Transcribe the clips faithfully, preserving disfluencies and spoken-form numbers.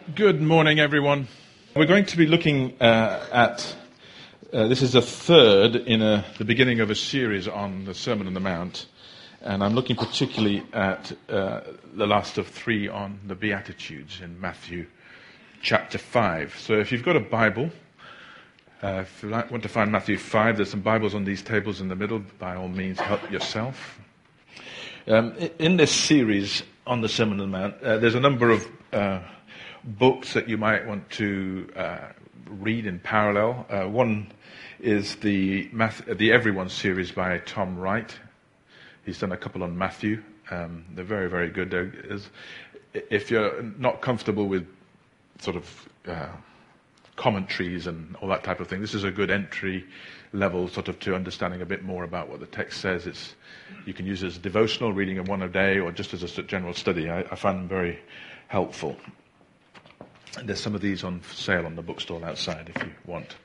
Good morning, everyone. We're going to be looking uh, at, uh, this is the third in a, the beginning of a series on the Sermon on the Mount, and I'm looking particularly at uh, the last of three on the Beatitudes in Matthew chapter five. So if you've got a Bible, uh, if you like, want to find Matthew five, there's some Bibles on these tables in the middle. By all means, help yourself. Um, in this series on the Sermon on the Mount, uh, there's a number of uh, books that you might want to uh, read in parallel. Uh, one is the Math- the Everyone series by Tom Wright. He's done a couple on Matthew. Um, they're very, very good. They're, is, if you're not comfortable with sort of uh, commentaries and all that type of thing, this is a good entry level sort of to understanding a bit more about what the text says. It's you can use it as a devotional, reading them one a day, or just as a general study. I, I find them very helpful. And there's some of these on sale on the bookstall outside if you want.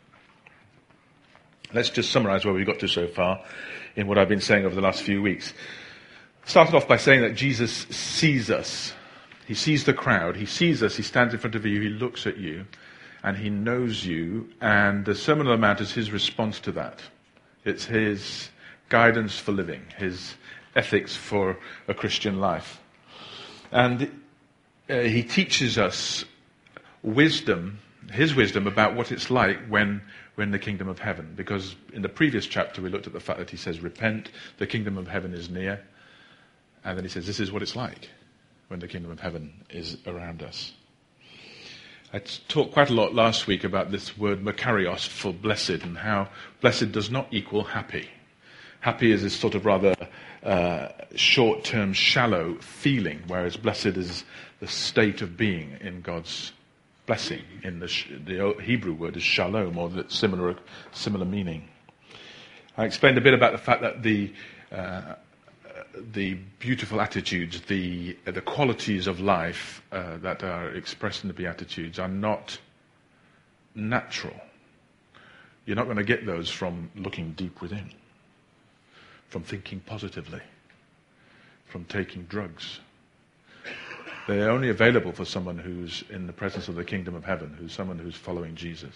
Let's just summarize where we got to so far in what I've been saying over the last few weeks. Started off by saying that Jesus sees us. He sees the crowd. He sees us. He stands in front of you. He looks at you. And he knows you. And the Sermon on the Mount is his response to that. It's his guidance for living, his ethics for a Christian life. And uh, he teaches us wisdom, his wisdom about what it's like when we're in the kingdom of heaven. Because in the previous chapter we looked at the fact that he says, repent, the kingdom of heaven is near. And then he says, this is what it's like when the kingdom of heaven is around us. I talked quite a lot last week about this word makarios for blessed, and how blessed does not equal happy. Happy is this sort of rather uh, short-term, shallow feeling, whereas blessed is the state of being in God's blessing. In the, the Hebrew word is shalom, or the similar similar meaning. I explained a bit about the fact that the uh, the beautiful attitudes, the the qualities of life uh, that are expressed in the Beatitudes are not natural. You're not going to get those from looking deep within, from thinking positively, from taking drugs. They're only available for someone who's in the presence of the kingdom of heaven, who's someone who's following Jesus.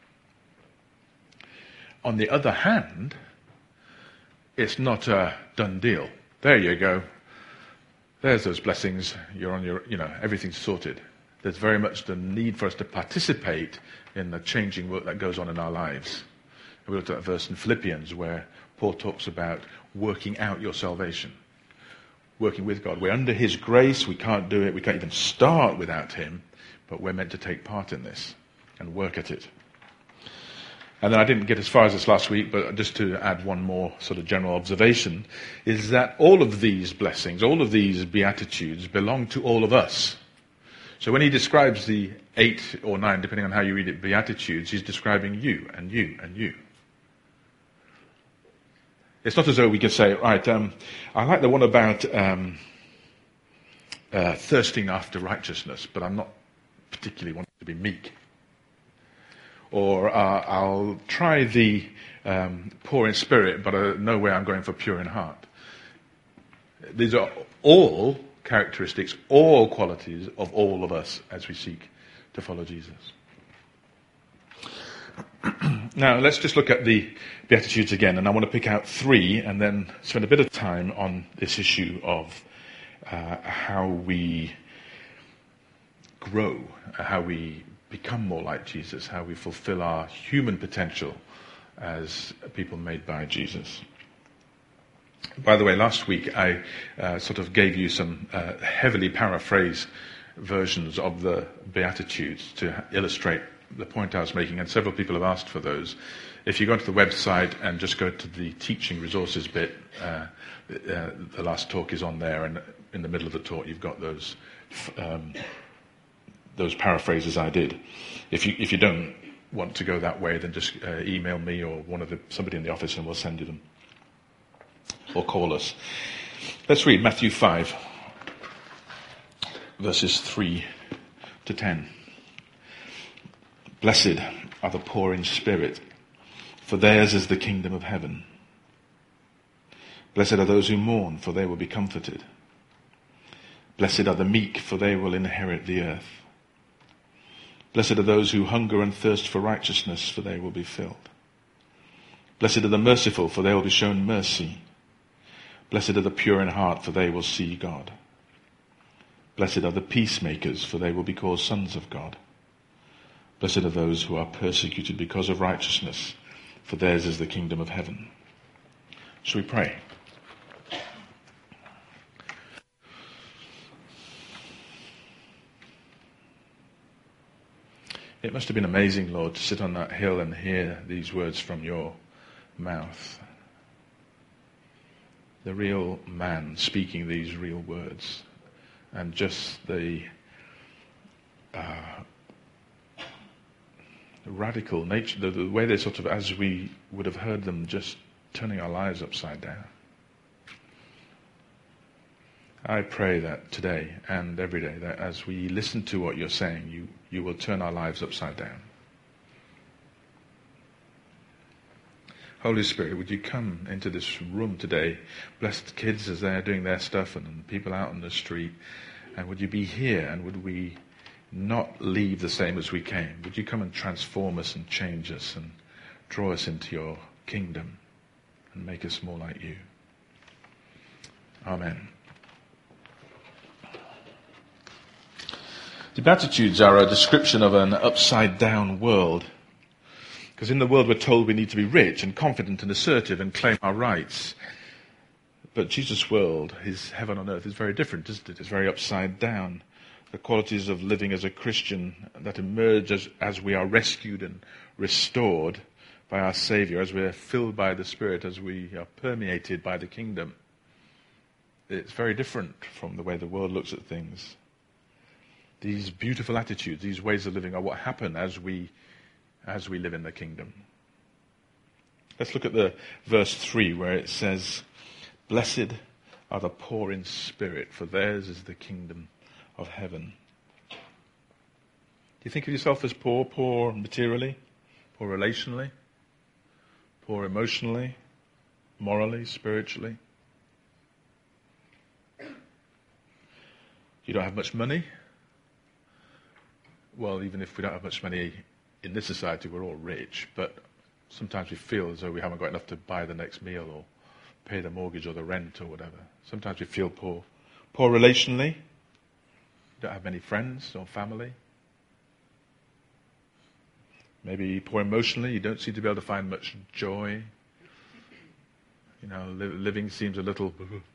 On the other hand, it's not a done deal. There you go. There's those blessings. You're on your, you know, everything's sorted. There's very much the need for us to participate in the changing work that goes on in our lives. We looked at that verse in Philippians where Paul talks about working out your salvation. Working with God. We're under his grace. We can't do it. We can't even start without him. But we're meant to take part in this and work at it. And then I didn't get as far as this last week, but just to add one more sort of general observation, is that all of these blessings, all of these beatitudes belong to all of us. So when he describes the eight or nine, depending on how you read it, beatitudes, he's describing you and you and you. It's not as though we could say, right, um, I like the one about um, uh, thirsting after righteousness, but I'm not particularly wanting to be meek. Or uh, I'll try the um, poor in spirit, but uh, no way I'm going for pure in heart. These are all characteristics, all qualities of all of us as we seek to follow Jesus. Now, let's just look at the Beatitudes again, and I want to pick out three and then spend a bit of time on this issue of uh, how we grow, how we become more like Jesus, how we fulfill our human potential as people made by Jesus. By the way, last week I uh, sort of gave you some uh, heavily paraphrased versions of the Beatitudes to illustrate the point I was making, and several people have asked for those. If you go to the website and just go to the teaching resources bit, uh, uh, the last talk is on there, and in the middle of the talk you've got those um, those paraphrases I did. If you if you don't want to go that way, then just uh, email me or one of the somebody in the office, and we'll send you them. Or call us. Let's read Matthew five, verses three to ten. Blessed are the poor in spirit, for theirs is the kingdom of heaven. Blessed are those who mourn, for they will be comforted. Blessed are the meek, for they will inherit the earth. Blessed are those who hunger and thirst for righteousness, for they will be filled. Blessed are the merciful, for they will be shown mercy. Blessed are the pure in heart, for they will see God. Blessed are the peacemakers, for they will be called sons of God. Blessed are those who are persecuted because of righteousness, for theirs is the kingdom of heaven. Shall we pray? It must have been amazing, Lord, to sit on that hill and hear these words from your mouth. The real man speaking these real words. And just the uh, radical nature, the, the way they sort of, as we would have heard them, just turning our lives upside down. I pray that today and every day, that as we listen to what you're saying, you, you will turn our lives upside down. Holy Spirit, would you come into this room today, bless the kids as they're doing their stuff and, and people out on the street, and would you be here and would we not leave the same as we came? Would you come and transform us and change us and draw us into your kingdom and make us more like you? Amen. The Beatitudes are a description of an upside-down world. Because in the world we're told we need to be rich and confident and assertive and claim our rights. But Jesus' world, his heaven on earth, is very different, isn't it? It's very upside down. The qualities of living as a Christian that emerge as, as we are rescued and restored by our Saviour, as we're filled by the Spirit, as we are permeated by the kingdom. It's very different from the way the world looks at things. These beautiful attitudes, these ways of living are what happen as we as we live in the kingdom. Let's look at the verse three where it says, "Blessed are the poor in spirit, for theirs is the kingdom of heaven." Do you think of yourself as poor? Poor materially? Poor relationally? Poor emotionally? Morally? Spiritually? You don't have much money? Well, even if we don't have much money in this society, we're all rich, but sometimes we feel as though we haven't got enough to buy the next meal or pay the mortgage or the rent or whatever. Sometimes we feel poor. Poor relationally. You don't have many friends or family. Maybe poor emotionally. You don't seem to be able to find much joy. You know, li- living seems a little...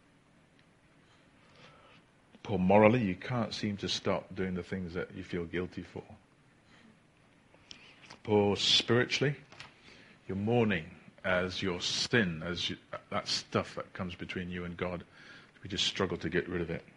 Poor morally. You can't seem to stop doing the things that you feel guilty for. Poor spiritually, you're mourning as your sin, as you, that stuff that comes between you and God. We just struggle to get rid of it.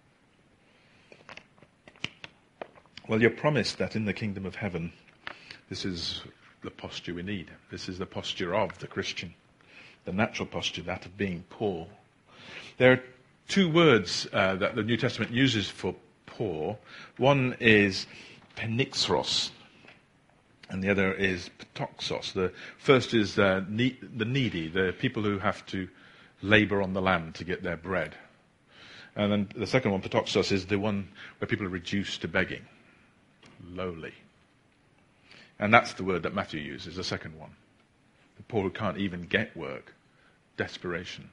Well, you're promised that in the kingdom of heaven, this is the posture we need. This is the posture of the Christian, the natural posture, that of being poor. There are two words uh, that the New Testament uses for poor. One is penixros, and the other is ptoxos. The first is uh, ne- the needy, the people who have to labor on the land to get their bread. And then the second one, ptoxos, is the one where people are reduced to begging, lowly. And that's the word that Matthew uses, the second one. The poor who can't even get work, desperation.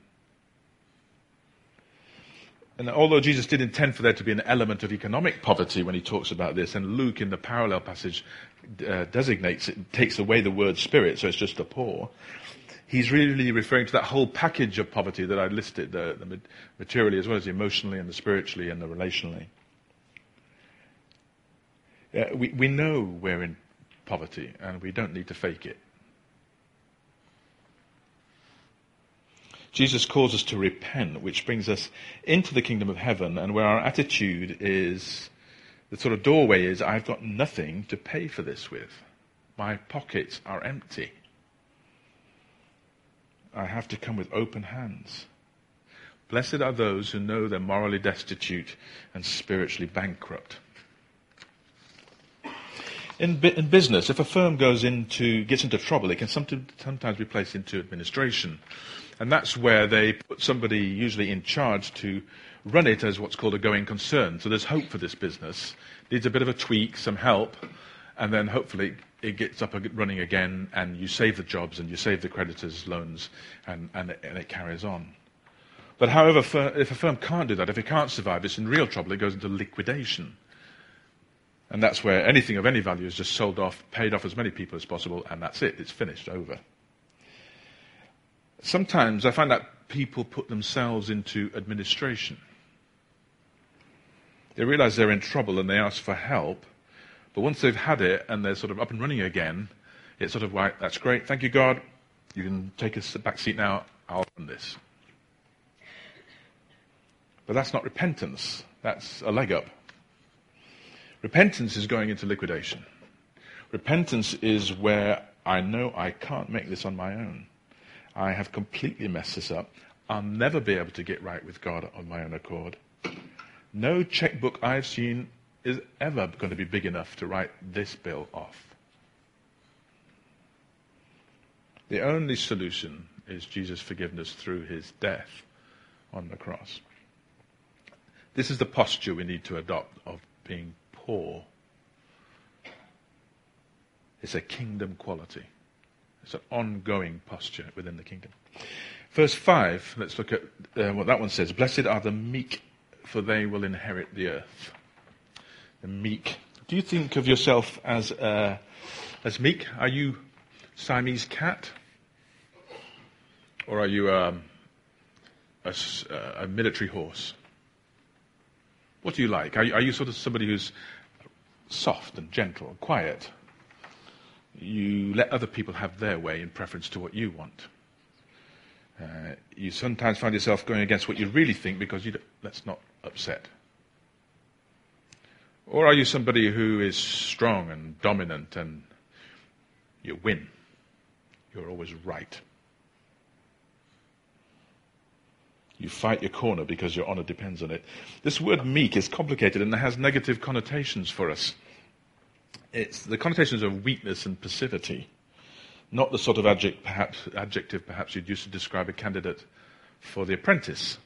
And although Jesus did intend for there to be an element of economic poverty when he talks about this, and Luke in the parallel passage uh, designates it, takes away the word spirit, so it's just the poor, he's really referring to that whole package of poverty that I listed, the, the materially as well as the emotionally and the spiritually and the relationally. Uh, we, we know we're in poverty and we don't need to fake it. Jesus calls us to repent, which brings us into the kingdom of heaven, and where our attitude is, the sort of doorway is, I've got nothing to pay for this with. My pockets are empty. I have to come with open hands. Blessed are those who know they're morally destitute and spiritually bankrupt. In, in business, if a firm goes into, gets into trouble, it can sometimes be placed into administration. And that's where they put somebody usually in charge to run it as what's called a going concern. So there's hope for this business. Needs a bit of a tweak, some help. and then hopefully it gets up and running again, and you save the jobs and you save the creditors' loans, and, and, it, and it carries on. But however, if a firm can't do that, if it can't survive, it's in real trouble. It goes into liquidation. And that's where anything of any value is just sold off, paid off as many people as possible, and that's it. It's finished, over. Sometimes I find that people put themselves into administration. They realize they're in trouble and they ask for help, but once they've had it and they're sort of up and running again, it's sort of like, that's great, thank you, God. You can take a back seat now, I'll run this. But that's not repentance. That's a leg up. Repentance is going into liquidation. Repentance is where I know I can't make this on my own. I have completely messed this up. I'll never be able to get right with God on my own accord. No checkbook I've seen is ever going to be big enough to write this bill off. The only solution is Jesus' forgiveness through his death on the cross. This is the posture we need to adopt of being poor. It's a kingdom quality. It's an ongoing posture within the kingdom. Verse five, let's look at uh, what that one says. Blessed are the meek, for they will inherit the earth. The meek. Do you think of yourself as uh, as meek? Are you Siamese cat? Or are you um, a, a military horse? What do you like? Are you, are you sort of somebody who's soft and gentle and quiet? You let other people have their way in preference to what you want. Uh, you sometimes find yourself going against what you really think because you let's not upset. Or are you somebody who is strong and dominant and you win? You're always right. You fight your corner because your honor depends on it. This word meek is complicated and it has negative connotations for us. It's the connotations of weakness and passivity, not the sort of adjective perhaps, adjective perhaps you'd use to describe a candidate for The Apprentice.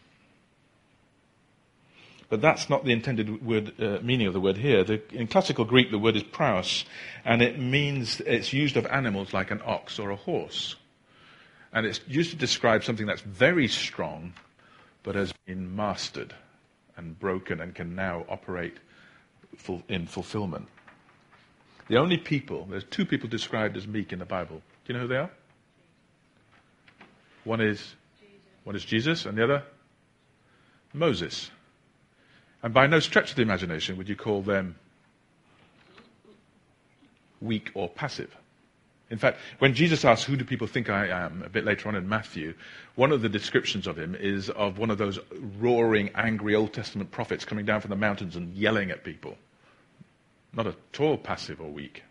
But that's not the intended word uh, meaning of the word here. The, in classical Greek, the word is praus, and it means it's used of animals like an ox or a horse. And it's used to describe something that's very strong, but has been mastered and broken and can now operate full, in fulfillment. The only people, there's two people described as meek in the Bible. Do you know who they are? One is Jesus. One is Jesus, and the other? Moses. And by no stretch of the imagination would you call them weak or passive. In fact, when Jesus asks, who do people think I am, a bit later on in Matthew, one of the descriptions of him is of one of those roaring, angry Old Testament prophets coming down from the mountains and yelling at people. Not at all passive or weak.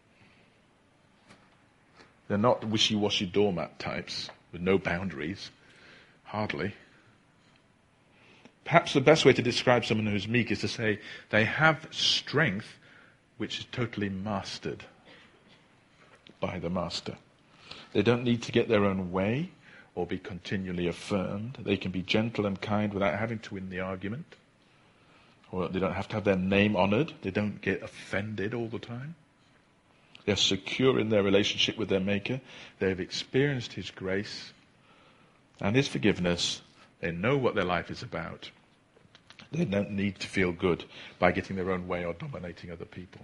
They're not wishy-washy doormat types with no boundaries. Hardly. Perhaps the best way to describe someone who's meek is to say they have strength which is totally mastered by the master. They don't need to get their own way or be continually affirmed. They can be gentle and kind without having to win the argument. Or they don't have to have their name honored. They don't get offended all the time. They're secure in their relationship with their Maker. They've experienced his grace and his forgiveness. They know what their life is about. They don't need to feel good by getting their own way or dominating other people.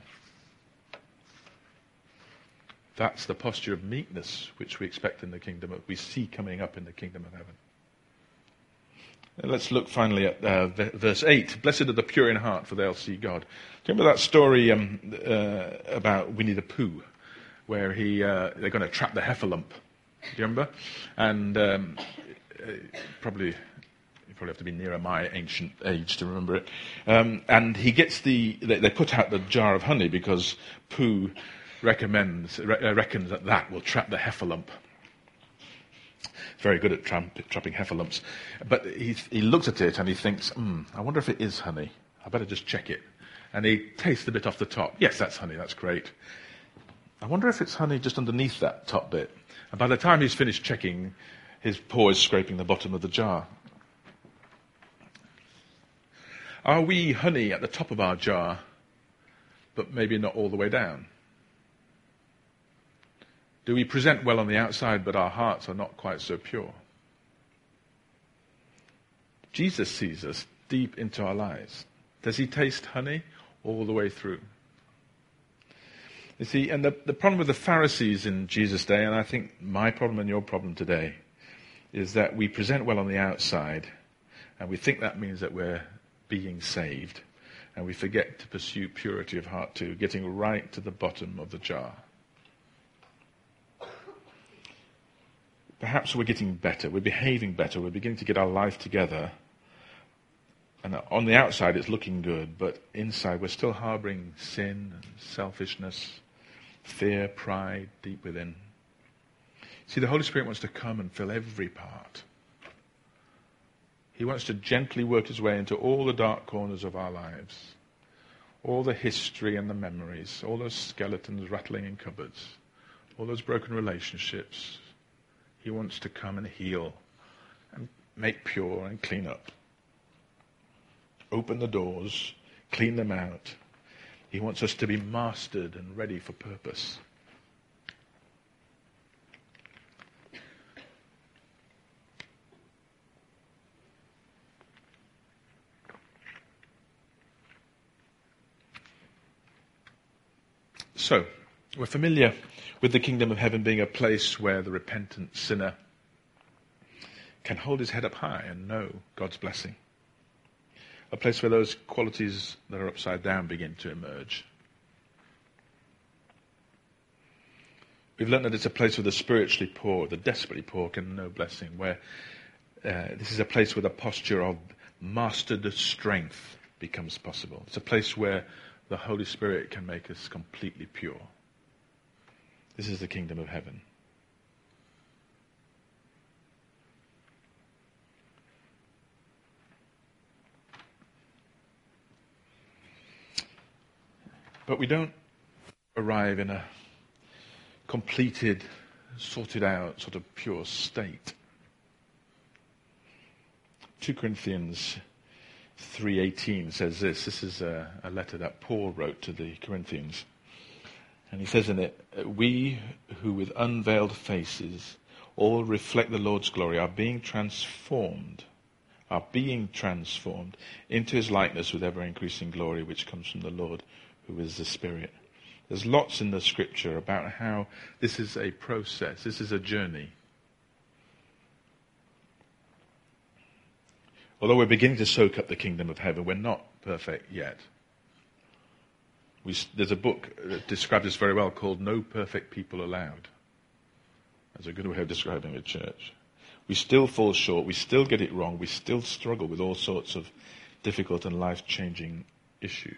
That's the posture of meekness which we expect in the kingdom, we see coming up in the kingdom of heaven. Let's look finally at uh, verse eight. Blessed are the pure in heart, for they'll see God. Do you remember that story um, uh, about Winnie the Pooh, where he uh, they're going to trap the heffalump? Do you remember? And um, probably you probably have to be nearer my ancient age to remember it. Um, and he gets the they, they put out the jar of honey because Pooh recommends re- reckons that that will trap the heffalump. Very good at tramp, trapping heffalumps. But he, he looks at it and he thinks, hmm, I wonder if it is honey. I better just check it. And he tastes a bit off the top. Yes, that's honey, that's great. I wonder if it's honey just underneath that top bit. And by the time he's finished checking, his paw is scraping the bottom of the jar. Are we honey at the top of our jar, but maybe not all the way down? Do we present well on the outside, but our hearts are not quite so pure? Jesus sees us deep into our lives. Does he taste honey all the way through? You see, and the, the problem with the Pharisees in Jesus' day, and I think my problem and your problem today, is that we present well on the outside, and we think that means that we're being saved, and we forget to pursue purity of heart too, getting right to the bottom of the jar. Perhaps we're getting better, we're behaving better, we're beginning to get our life together, and on the outside it's looking good, but inside we're still harboring sin and selfishness, fear, pride deep within. See, the Holy Spirit wants to come and fill every part. He wants to gently work his way into all the dark corners of our lives, all the history and the memories, all those skeletons rattling in cupboards, all those broken relationships. He wants to come and heal and make pure and clean up. Open the doors, clean them out. He wants us to be mastered and ready for purpose. So, we're familiar with the kingdom of heaven being a place where the repentant sinner can hold his head up high and know God's blessing. A place where those qualities that are upside down begin to emerge. We've learned that it's a place where the spiritually poor, the desperately poor, can know blessing, where uh, this is a place where the posture of mastered strength becomes possible. It's a place where the Holy Spirit can make us completely pure. This is the kingdom of heaven. But we don't arrive in a completed, sorted out, sort of pure state. Second Corinthians three eighteen says this. This is a, a letter that Paul wrote to the Corinthians. And he says in it, "We who with unveiled faces all reflect the Lord's glory are being transformed, are being transformed into his likeness with ever-increasing glory which comes from the Lord who is the Spirit." There's lots in the scripture about how this is a process, this is a journey. Although we're beginning to soak up the kingdom of heaven, we're not perfect yet. We, there's a book that describes this very well called No Perfect People Allowed. That's a good way of describing a church. We still fall short, we still get it wrong, we still struggle with all sorts of difficult and life-changing issues.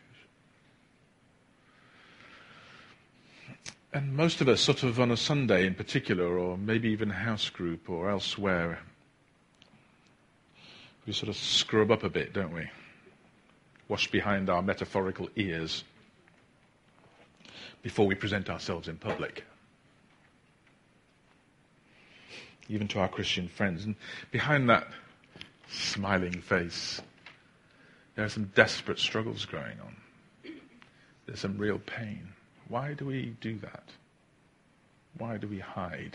And most of us, sort of on a Sunday in particular, or maybe even a house group or elsewhere, we sort of scrub up a bit, don't we? Wash behind our metaphorical ears before we present ourselves in public. Even to our Christian friends. And behind that smiling face, there are some desperate struggles going on. There's some real pain. Why do we do that? Why do we hide?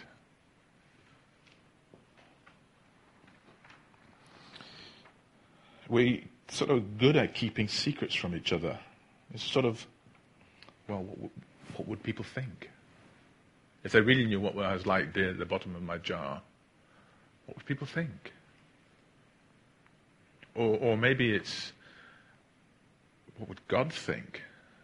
We're sort of good at keeping secrets from each other. It's sort of, well, what, what would people think? If they really knew what I was like there at the bottom of my jar, what would people think? Or, or maybe it's, what would God think?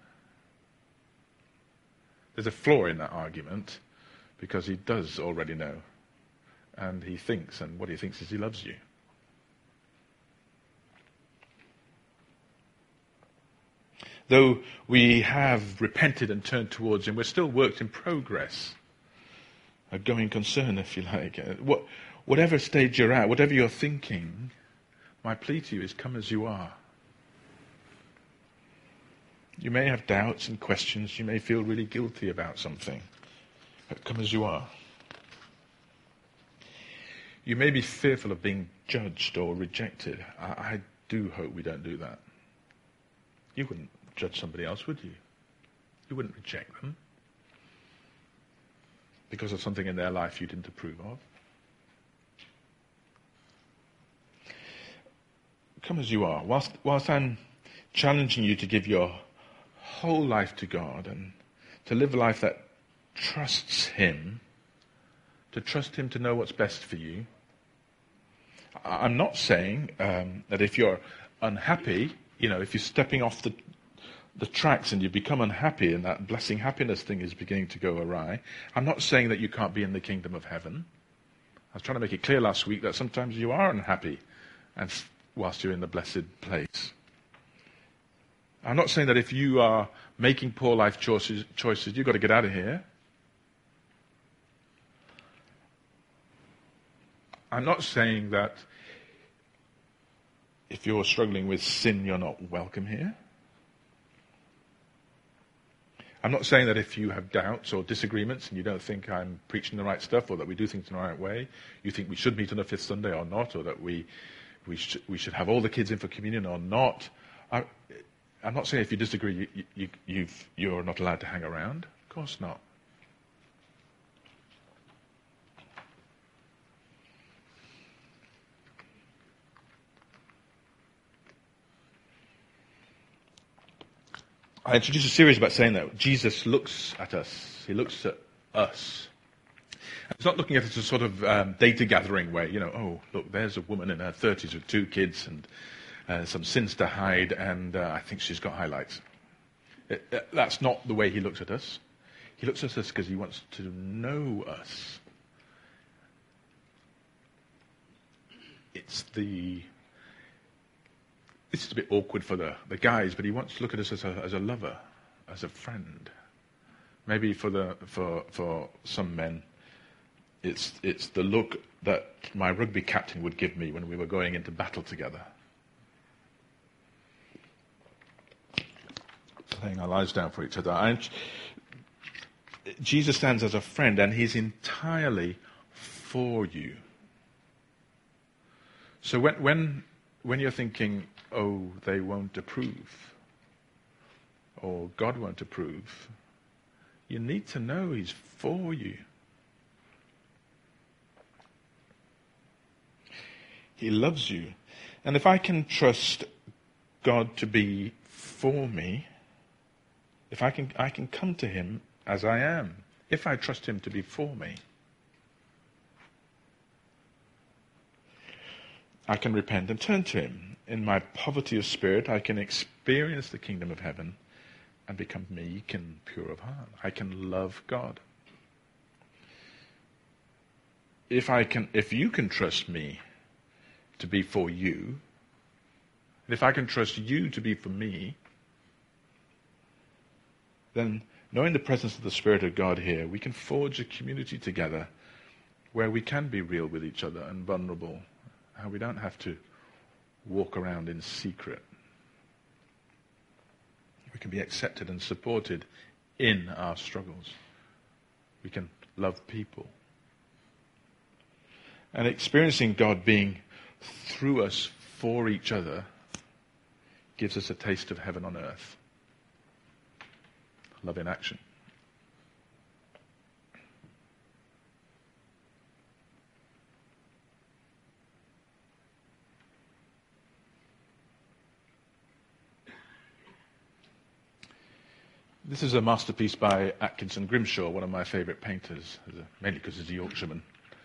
There's a flaw in that argument, because he does already know. And he thinks, and what he thinks is he loves you. Though we have repented and turned towards him, we're still works in progress. A going concern, if you like. What, whatever stage you're at, whatever you're thinking, my plea to you is come as you are. You may have doubts and questions. You may feel really guilty about something. But come as you are. You may be fearful of being judged or rejected. I, I do hope we don't do that. You wouldn't judge somebody else, would you? You wouldn't reject them. because of something in their life you didn't approve of. Come as you are. Whilst, whilst I'm challenging you to give your whole life to God and to live a life that trusts Him, to trust Him to know what's best for you, I'm not saying um, that if you're unhappy, you know, if you're stepping off the the tracks and you become unhappy and that blessing happiness thing is beginning to go awry, I'm not saying that you can't be in the kingdom of heaven. I was trying to make it clear last week that sometimes you are unhappy and whilst you're in the blessed place. I'm not saying that if you are making poor life choices, choices you've got to get out of here. I'm not saying that if you're struggling with sin, you're not welcome here. I'm not saying that if you have doubts or disagreements and you don't think I'm preaching the right stuff or that we do things in the right way, you think we should meet on the fifth Sunday or not, or that we we, sh- we should have all the kids in for communion or not. I, I'm not saying if you disagree, you, you, you've, you're not allowed to hang around. Of course not. I introduced a series about saying that Jesus looks at us. He looks at us. It's not looking at it as a sort of um, data gathering way, you know, oh, look, there's a woman in her thirties with two kids and uh, some sins to hide, and uh, I think she's got highlights. It, it, that's not the way he looks at us. He looks at us because he wants to know us. It's the... This is a bit awkward for the, the guys, but he wants to look at us as a, as a lover, as a friend. Maybe for the for for some men, it's it's the look that my rugby captain would give me when we were going into battle together. Laying our lives down for each other. And Jesus stands as a friend, and he's entirely for you. So when when when you're thinking, oh, they won't approve, or God won't approve, you need to know he's for you. He loves you. And if I can trust God to be for me, if I can, I can come to him as I am, if I trust him to be for me, I can repent and turn to him. In my poverty of spirit, I can experience the kingdom of heaven and become meek and pure of heart. I can love God. If I can, if you can trust me to be for you, and if I can trust you to be for me, then knowing the presence of the Spirit of God here, we can forge a community together where we can be real with each other and vulnerable, and we don't have to walk around in secret. We can be accepted and supported in our struggles. We can love people. And experiencing God being through us for each other gives us a taste of heaven on earth. Love in action. This is a masterpiece by Atkinson Grimshaw, one of my favourite painters, mainly because he's a Yorkshireman.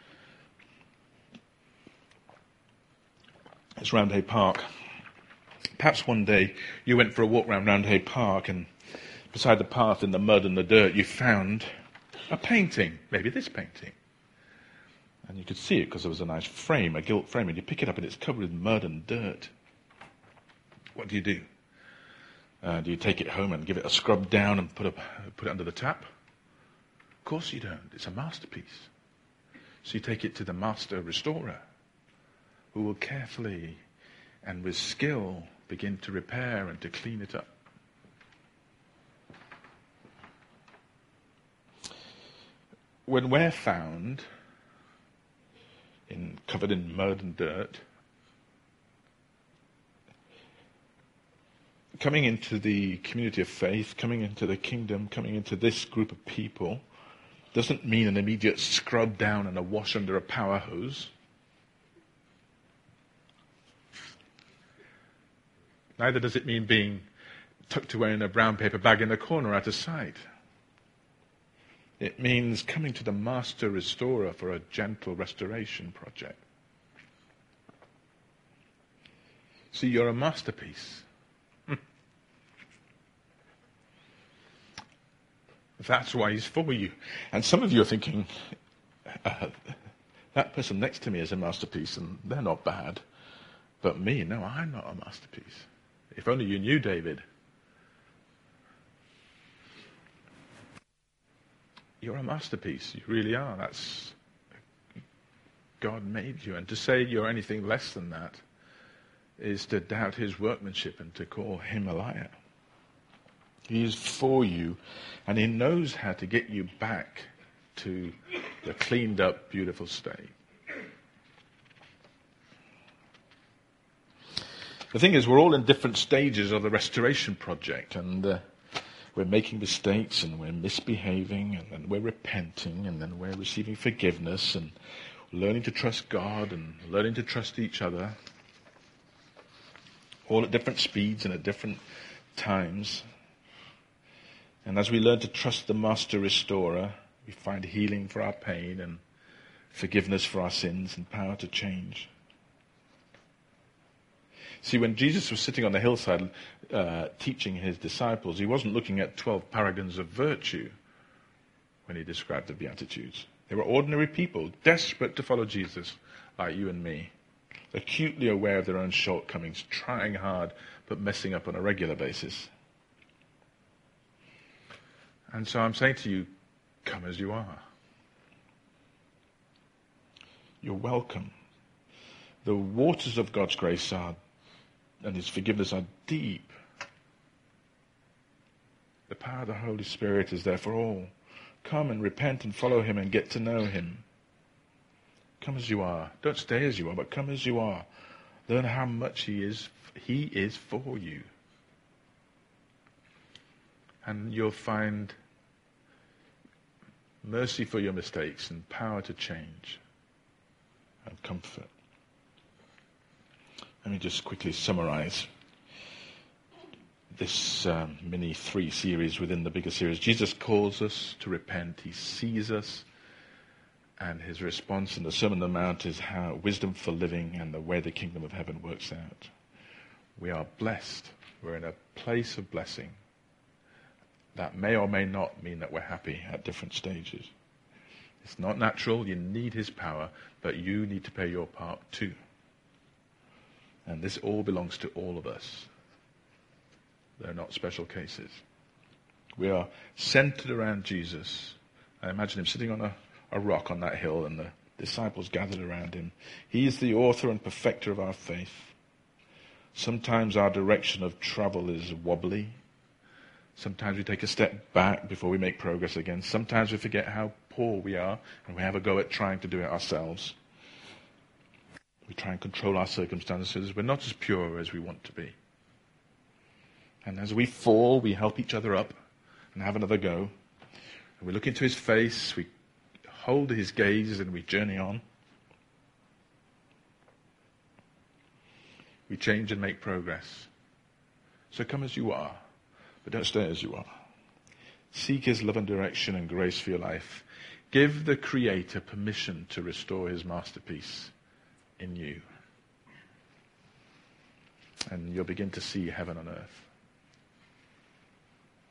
It's Roundhay Park. Perhaps one day you went for a walk around Roundhay Park, and beside the path in the mud and the dirt you found a painting, maybe this painting. And you could see it because there was a nice frame, a gilt frame, and you pick it up and it's covered with mud and dirt. What do you do? Uh, do you take it home and give it a scrub down and put, a, put it under the tap? Of course you don't. It's a masterpiece. So you take it to the master restorer, who will carefully and with skill begin to repair and to clean it up. When we're found in, covered in mud and dirt, coming into the community of faith, coming into the kingdom, coming into this group of people, doesn't mean an immediate scrub down and a wash under a power hose. Neither does it mean being tucked away in a brown paper bag in a corner out of sight. It means coming to the master restorer for a gentle restoration project. See, you're a masterpiece. That's why he's for you. And some of you are thinking, uh, that person next to me is a masterpiece and they're not bad. But me, no, I'm not a masterpiece. If only you knew David. You're a masterpiece. You really are. That's God made you. And to say you're anything less than that is to doubt his workmanship and to call him a liar. He is for you, and he knows how to get you back to the cleaned up, beautiful state. The thing is, we're all in different stages of the restoration project, and uh, we're making mistakes, and we're misbehaving, and then we're repenting, and then we're receiving forgiveness, and learning to trust God, and learning to trust each other, all at different speeds and at different times. And as we learn to trust the Master Restorer, we find healing for our pain and forgiveness for our sins and power to change. See, when Jesus was sitting on the hillside uh, teaching his disciples, he wasn't looking at twelve paragons of virtue when he described the Beatitudes. They were ordinary people, desperate to follow Jesus, like you and me, acutely aware of their own shortcomings, trying hard, but messing up on a regular basis. And so I'm saying to you, come as you are. You're welcome. The waters of God's grace are, and his forgiveness are deep. The power of the Holy Spirit is there for all. Come and repent and follow him and get to know him. Come as you are. Don't stay as you are, but come as you are. Learn how much he is, he is for you. And you'll find mercy for your mistakes and power to change and comfort. Let me just quickly summarize this um, mini three series within the bigger series. Jesus calls us to repent. He sees us, and his response in the Sermon on the Mount is how wisdom for living and the way the kingdom of heaven works out. We are blessed. We're in a place of blessing. That may or may not mean that we're happy at different stages. It's not natural. You need his power, but you need to play your part too. And this all belongs to all of us. They're not special cases. We are centered around Jesus. I imagine him sitting on a, a rock on that hill and the disciples gathered around him. He is the author and perfecter of our faith. Sometimes our direction of travel is wobbly. Sometimes we take a step back before we make progress again. Sometimes we forget how poor we are and we have a go at trying to do it ourselves. We try and control our circumstances. We're not as pure as we want to be. And as we fall, we help each other up and have another go. And we look into his face, we hold his gaze, and we journey on. We change and make progress. So come as you are, but don't stay as you are. Seek his love and direction and grace for your life. Give the Creator permission to restore his masterpiece in you. And you'll begin to see heaven on earth.